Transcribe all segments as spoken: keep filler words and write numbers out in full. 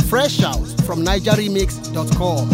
Fresh out from niger remix dot com.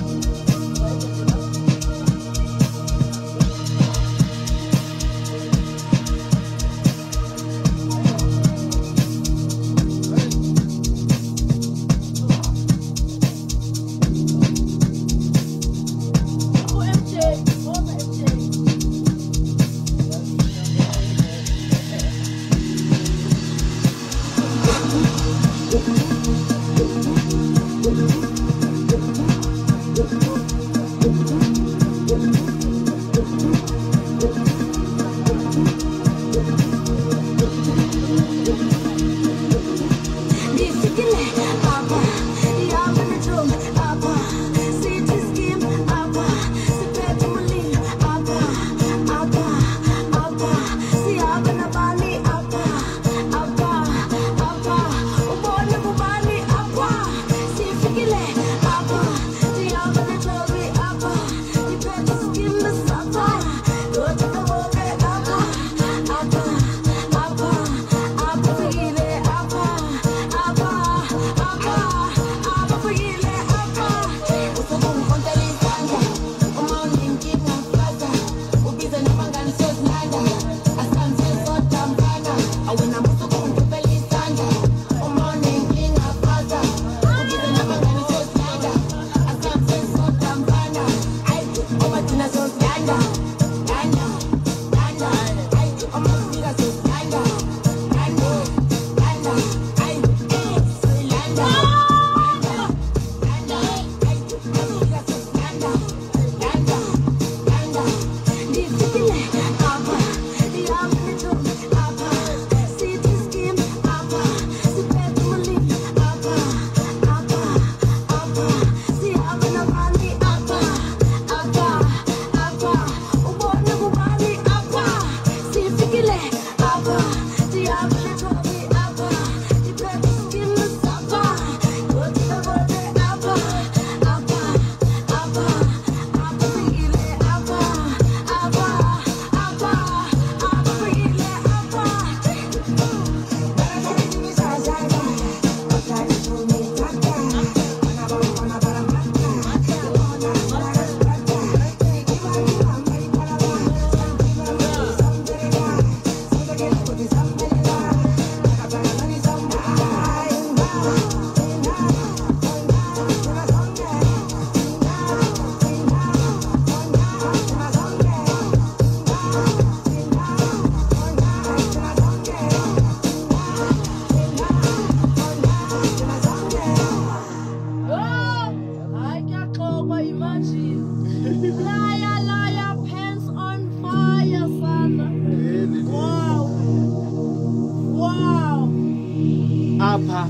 Apa?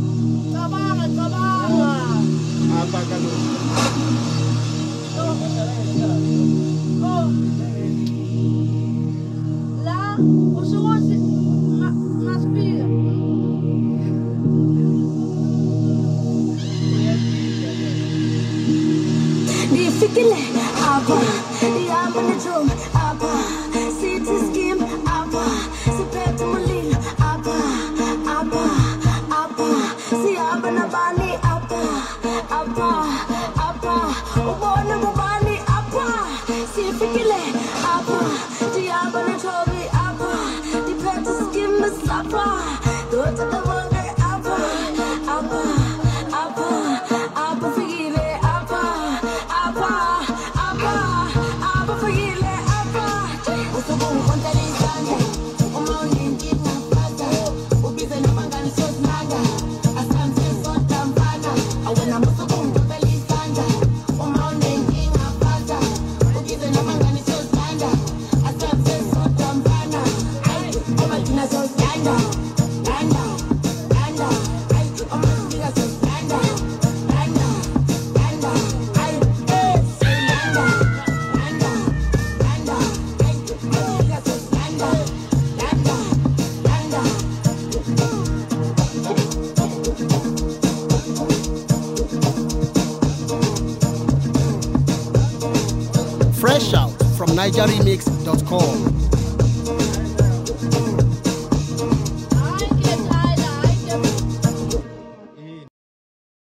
Cabanga, cabanga. Apa kamu? Oh. Lá, o senhor se na, nas pilhas. Die fikile, aber die haben den Drum, aber City Scheme, aber sie bleibt im Leben, aber, aber, aber sie haben eine Bali, aber, aber, aber, und ohne Bali, aber sie fikile, aber die haben den Drum, aber die bleibt im Scheme, aber dort ist der Wolke, aber, aber, aber, aber fikile. Fresh out from niger remix dot com.